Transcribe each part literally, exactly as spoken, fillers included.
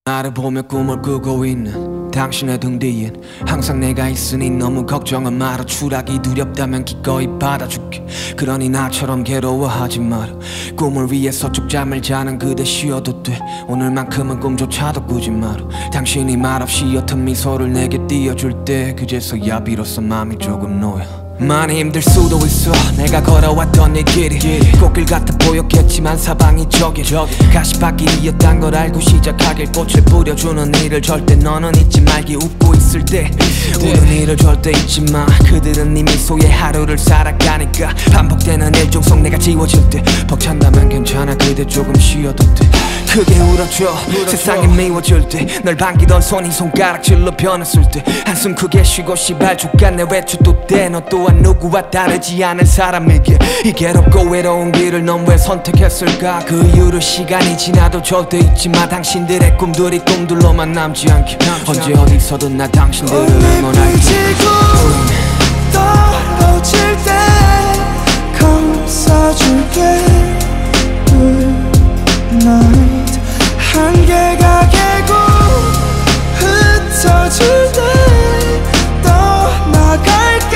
나를 보며 꿈을 꾸고 있는 당신의 등 뒤엔 항상 내가 있으니 너무 걱정은 마라. 추락이 두렵다면 기꺼이 받아줄게. 그러니 나처럼 괴로워하지 마라. 꿈을 위해서 쭉 잠을 자는 그대 쉬어도 돼. 오늘만큼은 꿈조차도 꾸지 마라. 당신이 말없이 옅은 미소를 내게 띄워줄 때 그제서야 비로소 마음이 조금 놓여. 많이 힘들 수도 있어 내가 걸어왔던 이 길이 꽃길 같아 보였겠지만 사방이 저기 가시밭길이었단 걸 알고 시작하길 꽃을 뿌려주는 일을 절대 너는 잊지 말기. 웃고 있을 때 우는 일을 절대 잊지 마. 그들은 네 미소에 하루를 살아가니까. 반복되는 일중 속 내가 지워질 때 벅찬다면 괜찮아 그대 조금 쉬어도 돼. 크게 울어줘 세상이 미워질 때. 널 반기던 손이 손가락질로 변했을 때 한숨 크게 쉬고 시발 죽겠네 외쳐도 돼. 너 또한 누구와 다르지 않은 사람에게 이 괴롭고 외로운 길을 넌 왜 선택했을까. 그 이유를 시간이 지나도 절대 잊지 마. 당신들의 꿈들이 꿈들로만 남지 않게. 언제 어디서든 나 당신들을 응원할게. 떨어질 때 감싸줄게. Good night. 한계가 깨고 흩어질 때 떠나갈게.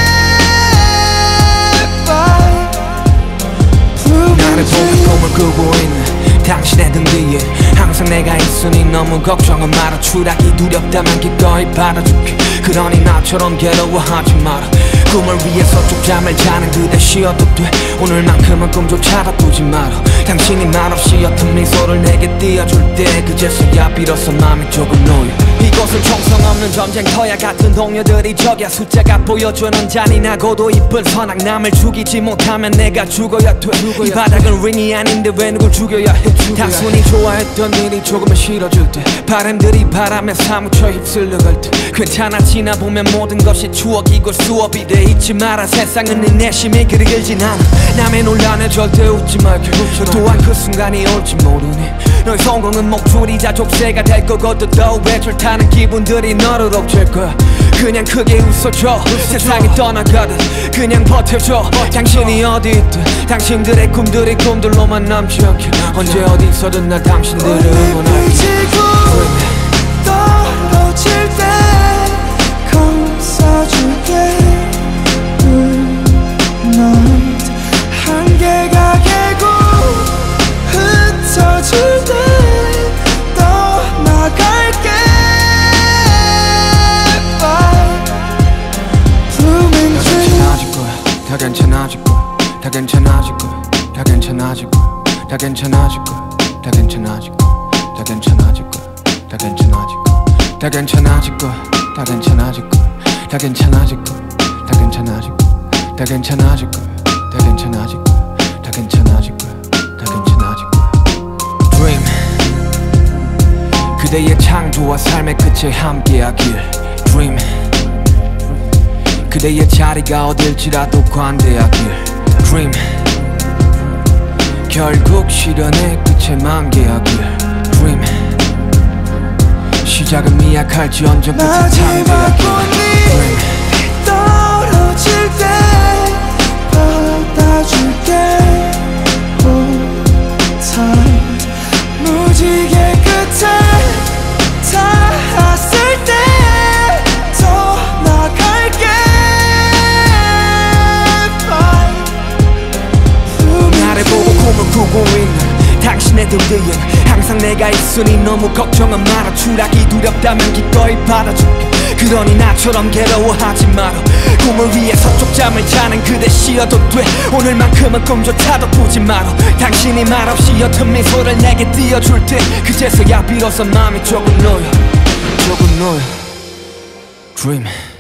나를 보며 꿈을 꾸고 있는 당신의 등 뒤에 항상 내가 있으니 너무 걱정은 마라. 추락이 두렵다면 기꺼이 받아줄게. 그러니 나처럼 괴로워하지 마라. 꿈을 위해서 쭉 잠을 자는 그대 쉬어도 돼. 오늘만큼은 꿈조차도 꾸지 마라. 당신이 말없이 옅은 미소를 내게 띄워줄 때 그제서야 비로소 마음이 조금 놓여. 이곳은 총성 없는 전쟁터야. 같은 동료들이 적야. 숫자가 보여주는 잔인하고도 이쁜 선악. 남을 죽이지 못하면 내가 죽어야 돼. 이 바닥은 링이 아닌데 왜 누굴 죽여야 해. 단순히 좋아했던 일이 조금은 싫어질 때 바람들이 바람에 사무쳐 휩쓸려갈 때 괜찮아 지나보면 모든 것이 추억이고 수업이 돼. 잊지 마라 세상은 네 내심이 그리 길진 않아. 남의 논란에 절대 웃지 말게. 또한 그 순간이 올지 모르니 너의 성공은 목줄이자 족쇄가 될 거거든. 더 외출 타는 기분들이 너를 옥죄일 거야. 그냥 크게 웃어줘 세상이 떠나가듯 그냥 버텨줘. 당신이 어디 있든 당신들의 꿈들이 꿈들로만 남지 않게. 언제 어디서든 나 당신들을 응원할게. 떨어질 때 감싸줄게. Good night. 한계가 깨고 흩어질 때 떠나갈게. 다 괜찮아질 거야. 다 괜찮아질 거야. 다 괜찮아질 거야. 다 괜찮아질 거야. 다 괜찮아질 거야. 다 괜찮아질 거야. 다 괜찮아질 거야. 다 괜찮아질 거야. 다 괜찮아질 거야. 다 괜찮아질 거야. 다 괜찮아질 거야. 다 괜찮아질 거야. 다 괜찮아질 거야. 다 괜찮아질 거야. 다 괜찮아질 거야. Dream. 그대의 창조와 삶의 끝에 함께하길. Dream. 그대의 자리가 어딜지라도 관대하길. Dream. 결국 시련의 끝에 만개하길. Dream. 시작은 미약할지언정 끝에 참배하길. Dream. 떨어질 때 받아줄게. Hold tight. 무지개 끝에 닿았을 때 꾸고 있는 당신의 등 뒤엔 항상 내가 있으니 너무 걱정은 마라. 추락이 두렵다면 기꺼이 받아줄게. 그러니 나처럼 괴로워하지 마라. 꿈을 위해서 쪽잠을 자는 그대 쉬어도 돼. 오늘만큼은 꿈조차도 꾸지 마라. 당신이 말없이 옅은 미소를 내게 띄워줄 때 그제서야 비로소 마음이 조금 놓여. 조금 놓여. Dream.